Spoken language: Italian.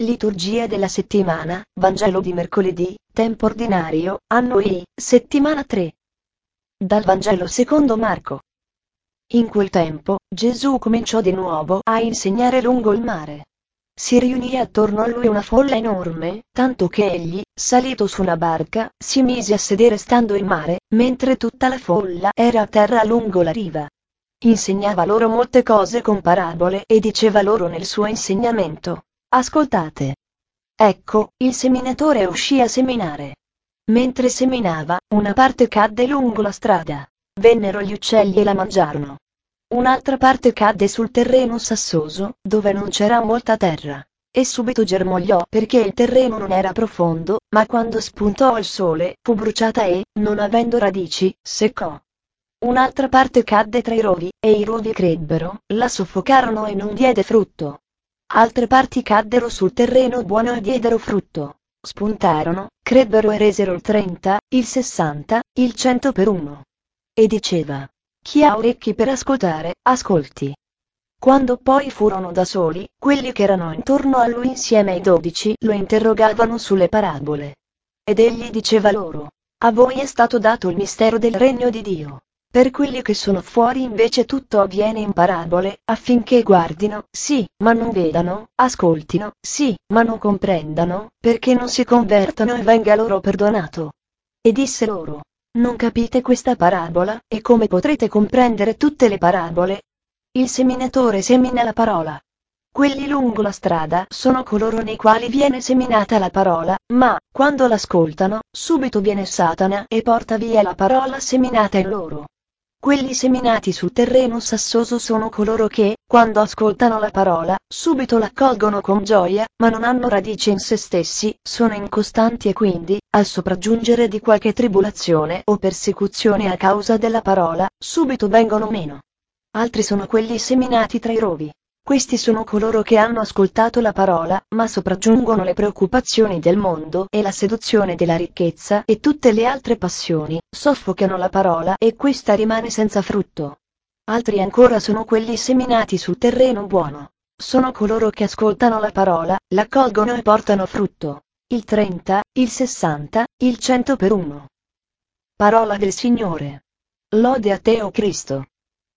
Liturgia della settimana, Vangelo di mercoledì, tempo ordinario, anno I, settimana 3. Dal Vangelo secondo Marco. In quel tempo, Gesù cominciò di nuovo a insegnare lungo il mare. Si riunì attorno a lui una folla enorme, tanto che egli, salito su una barca, si mise a sedere stando in mare, mentre tutta la folla era a terra lungo la riva. Insegnava loro molte cose con parabole e diceva loro nel suo insegnamento: ascoltate. Ecco, il seminatore uscì a seminare. Mentre seminava, una parte cadde lungo la strada. Vennero gli uccelli e la mangiarono. Un'altra parte cadde sul terreno sassoso, dove non c'era molta terra. E subito germogliò perché il terreno non era profondo, ma quando spuntò il sole, fu bruciata e, non avendo radici, seccò. Un'altra parte cadde tra i rovi, e i rovi crebbero, la soffocarono e non diede frutto. Altre parti caddero sul terreno buono e diedero frutto. Spuntarono, crebbero e resero il 30, il 60, il 100 per uno. E diceva: chi ha orecchi per ascoltare, ascolti. Quando poi furono da soli, quelli che erano intorno a lui insieme ai 12 lo interrogavano sulle parabole. Ed egli diceva loro: a voi è stato dato il mistero del regno di Dio. Per quelli che sono fuori invece tutto avviene in parabole, affinché guardino, sì, ma non vedano, ascoltino, sì, ma non comprendano, perché non si convertano e venga loro perdonato. E disse loro: non capite questa parabola, e come potrete comprendere tutte le parabole? Il seminatore semina la parola. Quelli lungo la strada sono coloro nei quali viene seminata la parola, ma, quando l'ascoltano, subito viene Satana e porta via la parola seminata in loro. Quelli seminati sul terreno sassoso sono coloro che, quando ascoltano la parola, subito l'accolgono con gioia, ma non hanno radice in se stessi, sono incostanti e quindi, al sopraggiungere di qualche tribolazione o persecuzione a causa della parola, subito vengono meno. Altri sono quelli seminati tra i rovi. Questi sono coloro che hanno ascoltato la parola, ma sopraggiungono le preoccupazioni del mondo e la seduzione della ricchezza e tutte le altre passioni, soffocano la parola e questa rimane senza frutto. Altri ancora sono quelli seminati sul terreno buono. Sono coloro che ascoltano la parola, l'accolgono e portano frutto. Il 30, il 60, il 100 per uno. Parola del Signore. Lode a te, o Cristo.